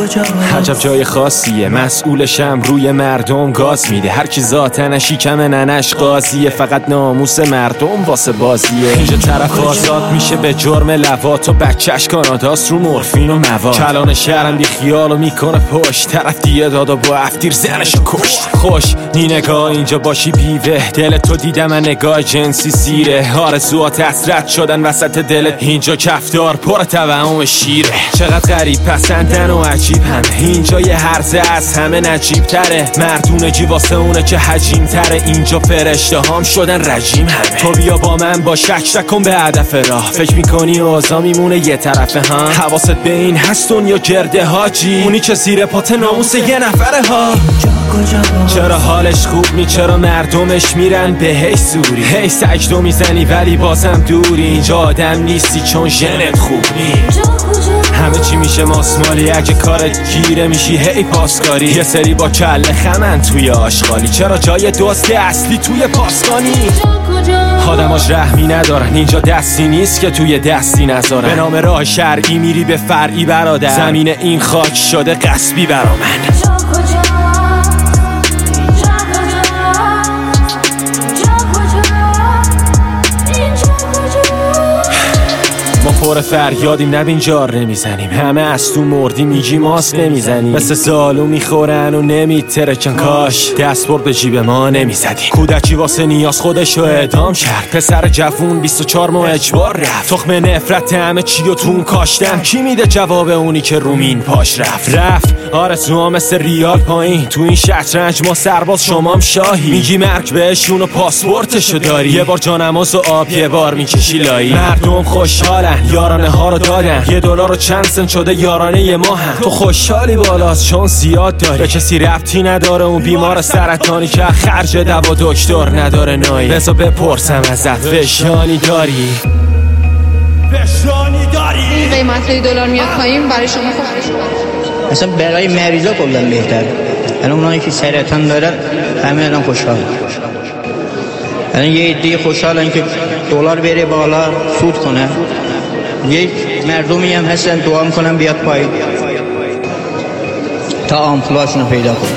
عجب جای خاصیه، مسئولشم روی مردم گاز میده. هر کی ذاتن شیکم ننش قاضیه، فقط ناموس مردم واسه بازیه. اینجا طرف آزاد میشه به جرم لواط و بچهش کاناداست رو مورفین و مواد. کلان شهرم بی خیالو میکنه پشت، طرف دیه دادا با افتیر زنشو کشت. خوش نی نگاه اینجا باشی بیوه، دل تو دیدم من نگاه جنسی سیره. آرزوات حسرت شدن وسط دلت، اینجا کفتار پر توهم شیره. چقدر غریب پسندن و عجیب هم، اینجا یه هرزه از همه نجیب تره. مردونه جی واسه اونه که حجیم تره، اینجا فرشته هم شدن رجیم همه. تو بیا با من با شک کن به هدف راه، فکر میکنی اوضاع میمونه یه طرفه ها. حواست به این هست دنیا گرده حاجی، اونی که زیر پات ناموس یه نفره ها. چرا حالش خوب نی، چرا مردمش میرن به هی سوری. هی سجدو میزنی ولی بازم دوری، اینجا آدم نیستی چون ژنت خوب نی. همه چی میشه ماسمالی اگه کارت گیره میشی هی پاسکاری. یه سری با کله خمن توی آشغالی، چرا جای دوست اصلی توی پاسکانی. آدماش رحمی ندارن، اینجا دستی نیست که توی دستی نذارن. به نام راه شرعی میری به فرعی برادر، زمین این خاک شده غصبی برا من. ما پر فریادیم نبین جار نمیزنیم، همه از تو مردی میگی ماست نمیزنیم. مثل سالو میخورن و نمیترکن، کاش دست برد به جیب ما نمیزدیم. کودکی واسه نیاز خودشو اعدام کرد، پسر جوون 24 ماه اجبار رفت. تخم نفرت همه چی و تون کاشتم، کی میده جواب اونی که رومین پاش رفت. آرزوها مثل ریال پایین، تو این شطرنج ما سرباز شمام شاهی. میگی مرگ بهشون و پاسپورتشو داری، یه بار جانماز و آب یه بار میکشی لایی. مردم خوشحالن یارانه ها رو دادن، $1 و چند سنت شده یارانه ما هم. تو خوشحالی بالاست چون زیاد داری، به کسی ربطی نداره اون بیمار سرطانی که خرج دوا دکتر نداره نایی. بذار بپرسم ازت فشانی داری؟ این قیمت دلار میاد پایین برای شما خوب؟ اصلا برای مریضا کلا بهتره. الان اونایی که سرطان دارن همه الان خوشحالن. الان یه عده خوشحالن که دلار بره بالا سود کنه، یک مردمی هم هستن دعا میکنن بیاد پایین تا آمپولاشونو پیدا کنه.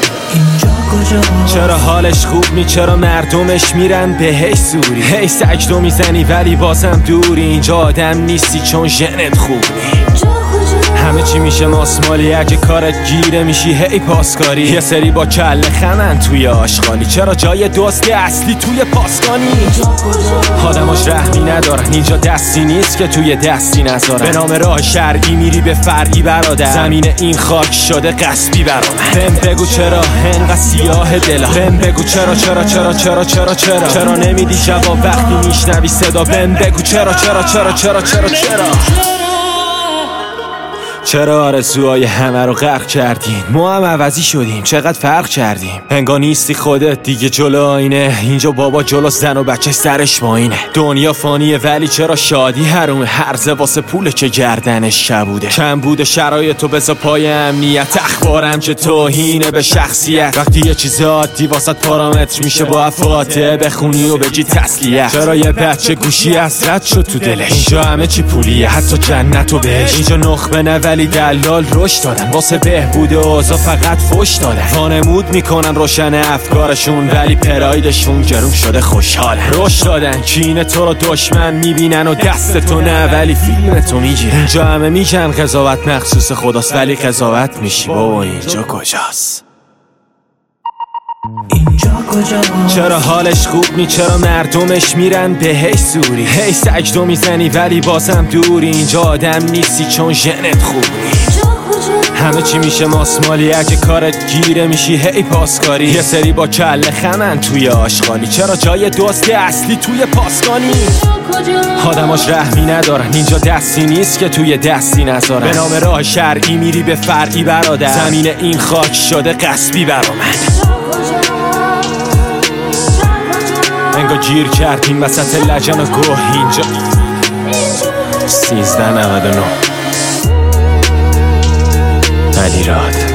چرا حالش خوب نی، چرا مردمش میرن به هی سوری. هی سجدو میزنی ولی بازم دوری، اینجا آدم نیستی چون ژنت خوب نی. همه چی میشه ماسمالی اگه کارت گیره میشی هی پاسکاری. یه سری با کله خمن توی آشغالی، چرا جای دوست اصلی توی پاسکانی. آدماش رحمی ندارن، اینجا دستی نیست که توی دستی نذارن. به نام راه شرعی میری به فرعی برادر، زمین این خاک شده غصبی برا من. بهم بگو چرا انقدر سیاه دلا، بهم بگو چرا چرا چرا چرا چرا چرا چرا نمیدی جواب وقتی میشنوی صدا. بهم بگو چرا چرا چرا چرا چرا چرا چرا آرزوهای همه رو غرق کردین، ما هم عوضی شدیم چقدر فرق کردیم. انگار نیستی خودت دیگه جلو آینه، اینجا بابا جلو زن و بچه سرش ماینه. دنیا فانیه ولی چرا شادی حرومه، هرزه واسه پوله که گردنش کبوده. کم بوده شرایطو بذار پای امنیت، اخبارم چه توهینه به شخصیت. وقتی یه چیز عادی واسط پارامتر میشه با فاتحه بخونی و بگی تسلیت. چرا یه بچه گوشی حسرت شد تو دلش، اینجا همه چی پولیه حتی جنت و بهشت. اینجا نخبه نه ولی دلال رشد دادن، واسه بهبود اوضاع فقط فوش دادن. وانمود میکنن روشن افکارشون ولی پرایدشون گرون شده خوشحالن. رشد دادن کینه تو رو دشمن میبینن و دست تو نه ولی فیلم تو میگیرن. اینجا همه میگن قضاوت مخصوص خداست ولی قضاوت میشی بابا اینجا کجاست؟ چرا حالش خوب نی، چرا مردمش میرن به هی سوری. هی سجدو میزنی ولی بازم دوری، اینجا آدم نیستی چون ژنت خوب نی. همه چی میشه ماسمالی اگه کارت گیره میشی هی پاسکاری. یه سری با کله خمن توی آشغالی، چرا جای دوست اصلی توی پاسکانی. آدماش رحمی ندارن، اینجا دستی نیست که توی دستی نذارن. به نام راه شرعی میری به فرعی برادر، زمین این خاک شده غصبی برا من. انگار گیر کردیم وسط لجن و گوه، اینجا 1399 علی راد.